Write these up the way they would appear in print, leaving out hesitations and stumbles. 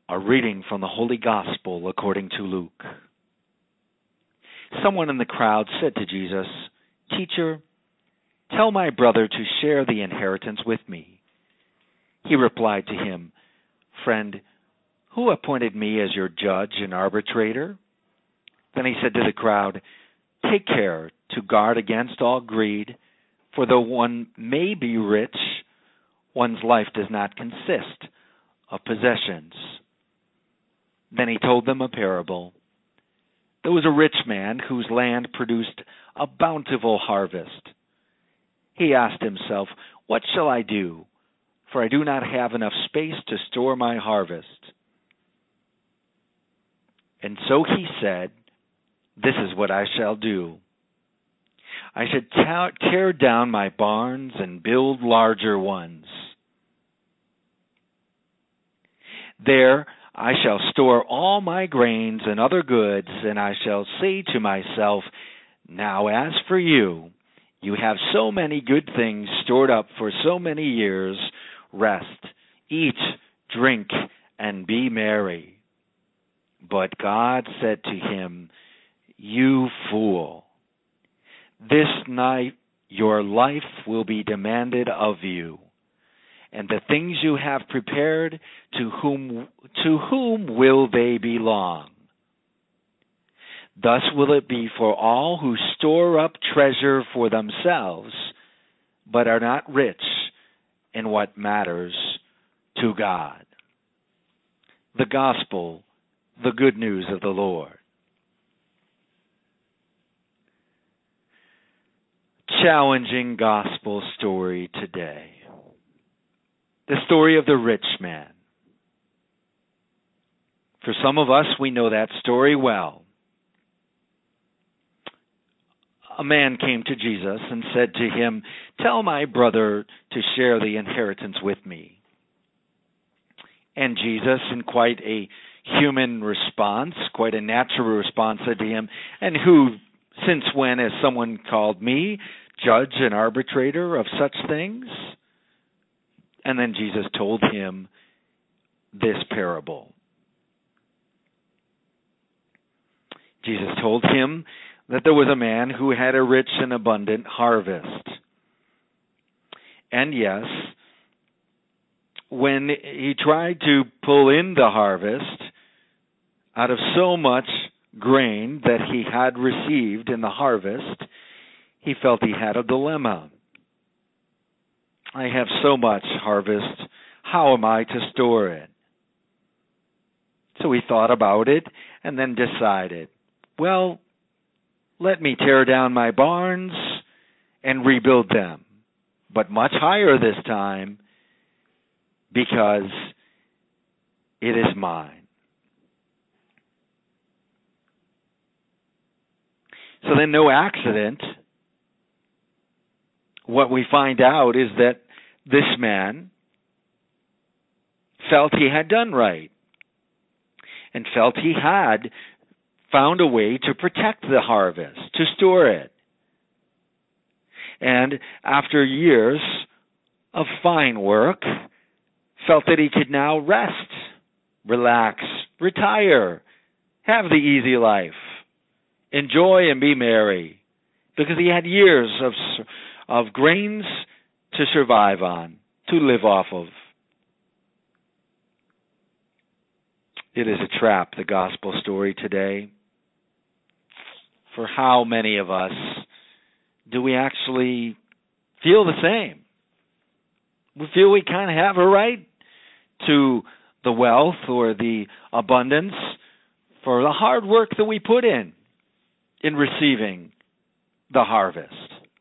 A reading from the Holy Gospel according to Luke. Someone in the crowd said to Jesus, "Teacher, tell my brother to share the inheritance with me." He replied to him, "Friend, who appointed me as your judge and arbitrator?" Then he said to the crowd, "Take care to guard against all greed, for though one may be rich, one's life does not consist of possessions." Then he told them a parable. There was a rich man whose land produced a bountiful harvest. He asked himself, "What shall I do? For I do not have enough space to store my harvest." And so he said, "This is what I shall do. I should tear down my barns and build larger ones. There I shall store all my grains and other goods, and I shall say to myself, 'Now as for you, you have so many good things stored up for so many years. Rest, eat, drink, and be merry.' But God said to him, 'You fool, this night your life will be demanded of you. And the things you have prepared, to whom will they belong? Thus will it be for all who store up treasure for themselves, but are not rich in what matters to God." The Gospel, the good news of the Lord. Challenging gospel story today. The story of the rich man. For some of us, we know that story well. A man came to Jesus and said to him, "Tell my brother to share the inheritance with me." And Jesus, in quite a human response, quite a natural response, said to him, "And who, since when has someone called me judge and arbitrator of such things?" And then Jesus told him this parable. Jesus told him that there was a man who had a rich and abundant harvest. And yes, when he tried to pull in the harvest out of so much grain that he had received in the harvest, he felt he had a dilemma. I have so much harvest. How am I to store it? So he thought about it and then decided, well, let me tear down my barns and rebuild them, but much higher this time because it is mine. So then, no accident, what we find out is that this man felt he had done right and felt he had found a way to protect the harvest, to store it. And after years of fine work, felt that he could now rest, relax, retire, have the easy life, enjoy and be merry, because he had years of grains to survive on, to live off of. It is a trap, the gospel story today. For how many of us do we actually feel the same? We feel we kind of have a right to the wealth or the abundance for the hard work that we put in receiving the harvest.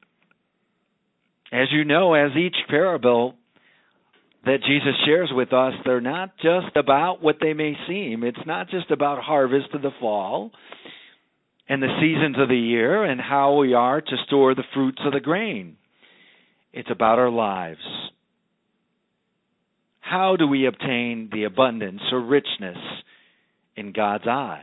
As you know, as each parable that Jesus shares with us, they're not just about what they may seem. It's not just about harvest of the fall and the seasons of the year and how we are to store the fruits of the grain. It's about our lives. How do we obtain the abundance or richness in God's eye?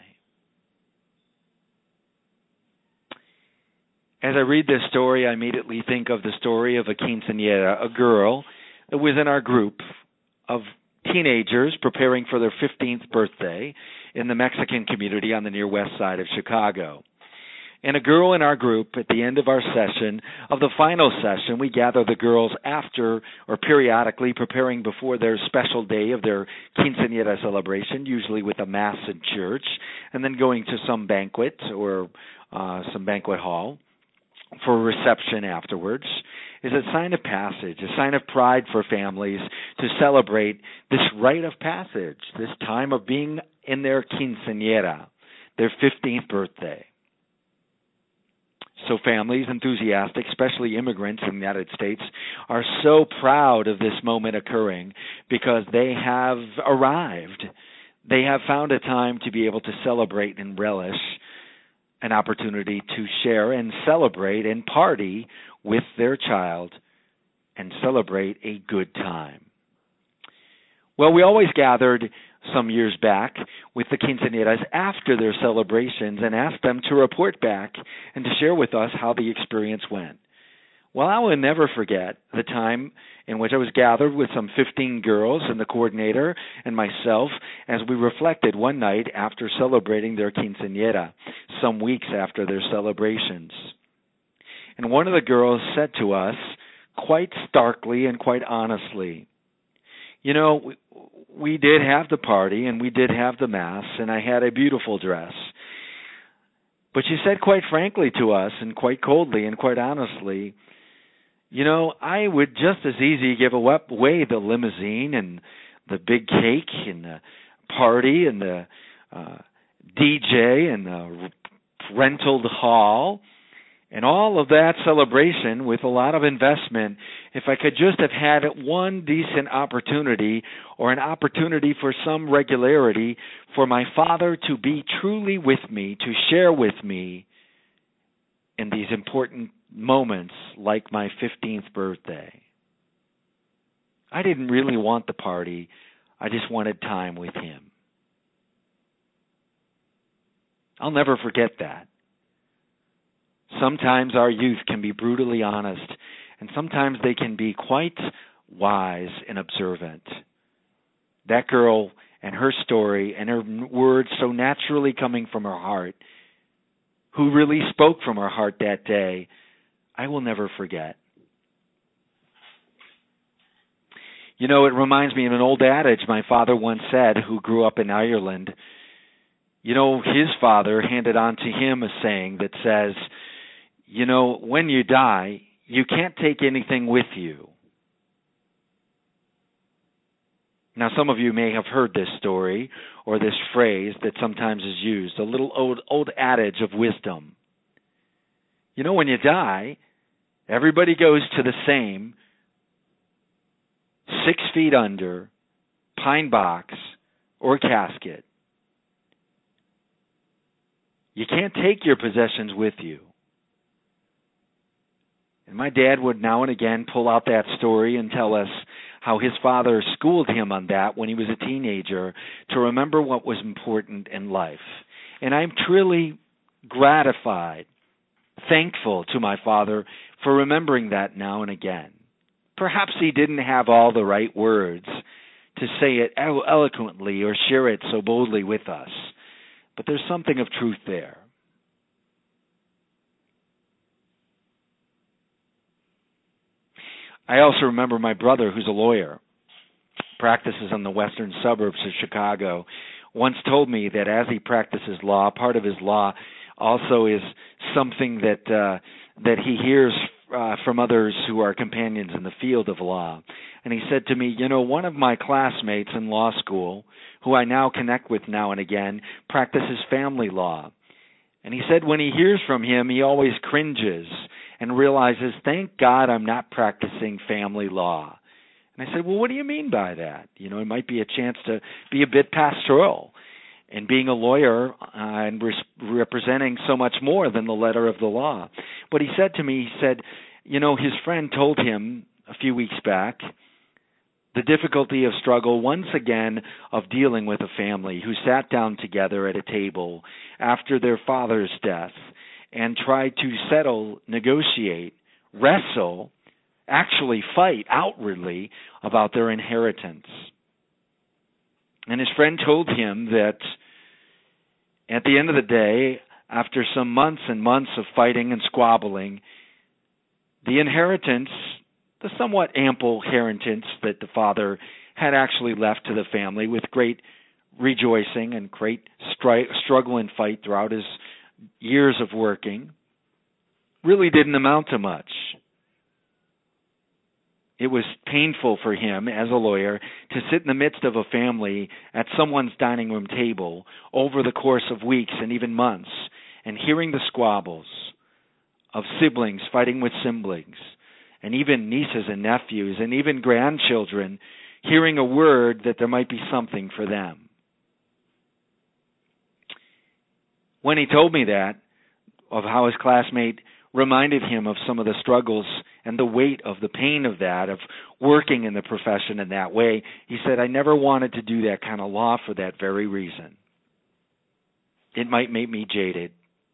As I read this story, I immediately think of the story of a quinceañera, a girl that was in our group of teenagers preparing for their 15th birthday in the Mexican community on the near west side of Chicago. And a girl in our group, at the end of our session, of the final session, we gather the girls after or periodically preparing before their special day of their quinceañera celebration, usually with a mass in church, and then going to some banquet or some banquet hall for a reception afterwards, is a sign of passage, a sign of pride for families to celebrate this rite of passage, this time of being in their quinceañera, their 15th birthday. So families, enthusiastic, especially immigrants in the United States, are so proud of this moment occurring because they have arrived. They have found a time to be able to celebrate and relish an opportunity to share and celebrate and party with their child and celebrate a good time. Well, we always gathered some years back with the quinceañeras after their celebrations and asked them to report back and to share with us how the experience went. Well, I will never forget the time in which I was gathered with some 15 girls and the coordinator and myself as we reflected one night after celebrating their quinceañera, some weeks after their celebrations. And one of the girls said to us, quite starkly and quite honestly, you know, we did have the party and we did have the mass and I had a beautiful dress. But she said quite frankly to us and quite coldly and quite honestly, you know, I would just as easy give away the limousine and the big cake and the party and the DJ and the rental hall and all of that celebration with a lot of investment, if I could just have had one decent opportunity or an opportunity for some regularity for my Father to be truly with me, to share with me in these important moments like my 15th birthday. I didn't really want the party. I just wanted time with Him. I'll never forget that. Sometimes our youth can be brutally honest, and sometimes they can be quite wise and observant. That girl and her story and her words so naturally coming from her heart, who really spoke from her heart that day, I will never forget. You know, it reminds me of an old adage my father once said, who grew up in Ireland. You know, his father handed on to him a saying that says, you know, when you die, you can't take anything with you. Now, some of you may have heard this story or this phrase that sometimes is used, a little old adage of wisdom. You know, when you die, everybody goes to the same 6 feet under pine box or casket. You can't take your possessions with you. And my dad would now and again pull out that story and tell us how his father schooled him on that when he was a teenager to remember what was important in life. And I'm truly gratified, thankful to my father for remembering that now and again. Perhaps he didn't have all the right words to say it eloquently or share it so boldly with us, but there's something of truth there. I also remember my brother, who's a lawyer, practices in the western suburbs of Chicago, once told me that as he practices law, part of his law also is something that he hears from others who are companions in the field of law. And he said to me, you know, one of my classmates in law school, who I now connect with now and again, practices family law. And he said when he hears from him, he always cringes and realizes, thank God I'm not practicing family law. And I said, well, what do you mean by that? You know, it might be a chance to be a bit pastoral and being a lawyer and representing so much more than the letter of the law. But he said to me, he said, you know, his friend told him a few weeks back the difficulty of struggle once again of dealing with a family who sat down together at a table after their father's death and tried to settle, negotiate, wrestle, actually fight outwardly about their inheritance. And his friend told him that at the end of the day, after some months and months of fighting and squabbling, the inheritance, the somewhat ample inheritance that the father had actually left to the family with great rejoicing and great struggle and fight throughout his years of working, really didn't amount to much. It was painful for him as a lawyer to sit in the midst of a family at someone's dining room table over the course of weeks and even months and hearing the squabbles of siblings fighting with siblings and even nieces and nephews and even grandchildren hearing a word that there might be something for them. When he told me that, of how his classmate reminded him of some of the struggles and the weight of the pain of that, of working in the profession in that way, he said, I never wanted to do that kind of law for that very reason. It might make me jaded.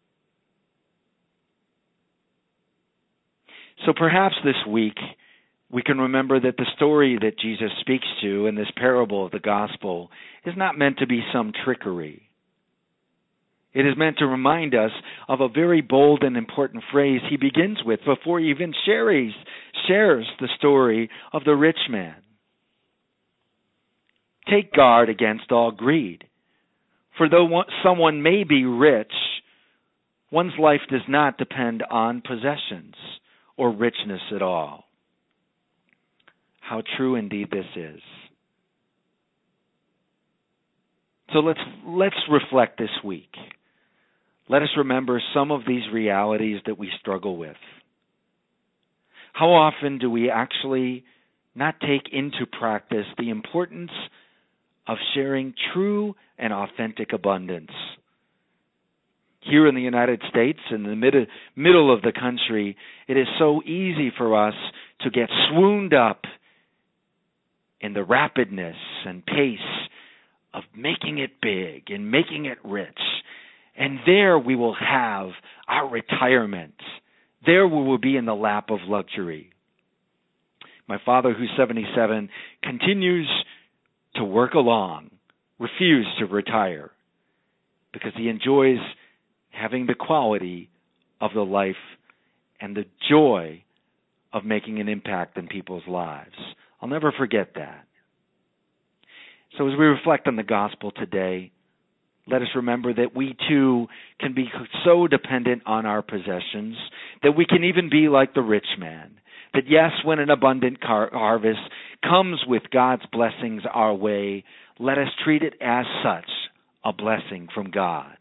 So perhaps this week we can remember that the story that Jesus speaks to in this parable of the gospel is not meant to be some trickery. It is meant to remind us of a very bold and important phrase he begins with before he even shares the story of the rich man. Take guard against all greed. For though someone may be rich, one's life does not depend on possessions or richness at all. How true indeed this is. So let's reflect this week. Let us remember some of these realities that we struggle with. How often do we actually not take into practice the importance of sharing true and authentic abundance? Here in the United States, in the middle of the country, it is so easy for us to get swooned up in the rapidness and pace of making it big and making it rich. And there we will have our retirement. There we will be in the lap of luxury. My father, who's 77, continues to work along, refuse to retire, because he enjoys having the quality of the life and the joy of making an impact in people's lives. I'll never forget that. So as we reflect on the gospel today, let us remember that we too can be so dependent on our possessions that we can even be like the rich man. That yes, when an abundant harvest comes with God's blessings our way, let us treat it as such, a blessing from God.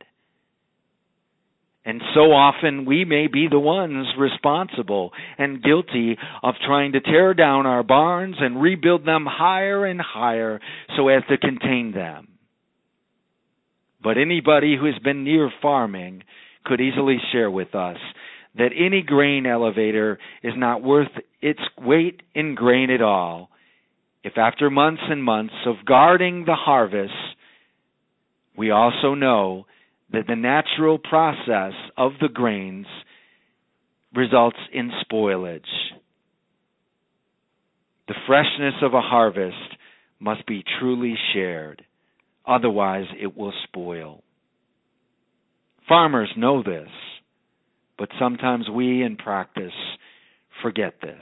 And so often we may be the ones responsible and guilty of trying to tear down our barns and rebuild them higher and higher so as to contain them. But anybody who has been near farming could easily share with us that any grain elevator is not worth its weight in grain at all if after months and months of guarding the harvest, we also know that the natural process of the grains results in spoilage. The freshness of a harvest must be truly shared. Otherwise, it will spoil. Farmers know this, but sometimes we in practice forget this.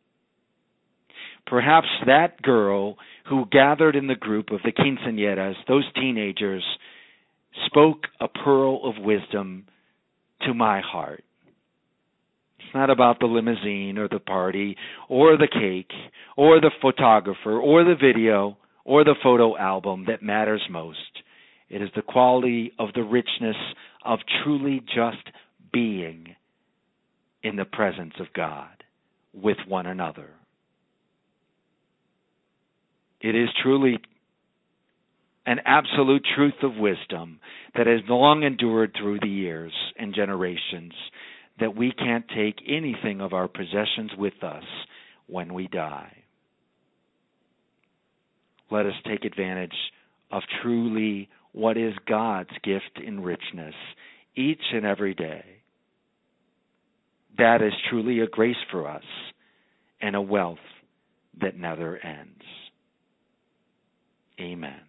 Perhaps that girl who gathered in the group of the quinceañeras, those teenagers, spoke a pearl of wisdom to my heart. It's not about the limousine or the party or the cake or the photographer or the video or the photo album that matters most. It is the quality of the richness of truly just being in the presence of God with one another. It is truly an absolute truth of wisdom that has long endured through the years and generations, that we can't take anything of our possessions with us when we die. Let us take advantage of truly what is God's gift in richness each and every day. That is truly a grace for us and a wealth that never ends. Amen.